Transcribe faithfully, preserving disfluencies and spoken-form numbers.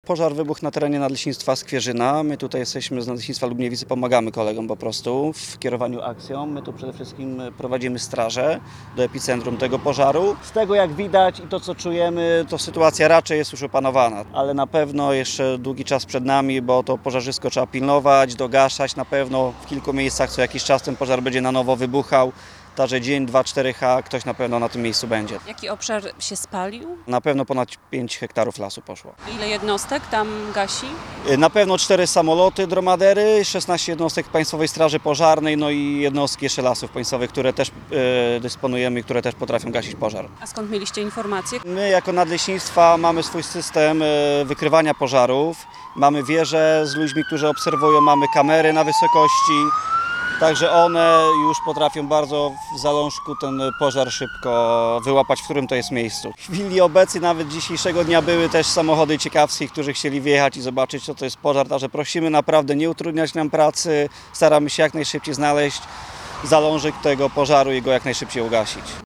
Pożar wybuchł na terenie Nadleśnictwa Skwierzyna. My tutaj jesteśmy z Nadleśnictwa Lubniewicy, pomagamy kolegom po prostu w kierowaniu akcją. My tu przede wszystkim prowadzimy straże do epicentrum tego pożaru. Z tego jak widać i to co czujemy, to sytuacja raczej jest już opanowana. Ale na pewno jeszcze długi czas przed nami, bo to pożarzysko trzeba pilnować, dogaszać. Na pewno w kilku miejscach co jakiś czas ten pożar będzie na nowo wybuchał. Także dzień, dwa, cztery H, ktoś na pewno na tym miejscu będzie. Jaki obszar się spalił? Na pewno ponad pięć hektarów lasu poszło. Ile jednostek tam gasi? Na pewno cztery samoloty, dromadery, szesnaście jednostek Państwowej Straży Pożarnej, no i jednostki jeszcze lasów państwowych, które też e, dysponujemy i które też potrafią gasić pożar. A skąd mieliście informacje? My jako Nadleśnictwa mamy swój system e, wykrywania pożarów. Mamy wieże z ludźmi, którzy obserwują, mamy kamery na wysokości. Także one już potrafią bardzo w zalążku ten pożar szybko wyłapać, w którym to jest miejscu. W chwili obecnej, nawet dzisiejszego dnia, były też samochody ciekawskich, którzy chcieli wjechać i zobaczyć, co to jest pożar. Także prosimy naprawdę nie utrudniać nam pracy, staramy się jak najszybciej znaleźć zalążek tego pożaru i go jak najszybciej ugasić.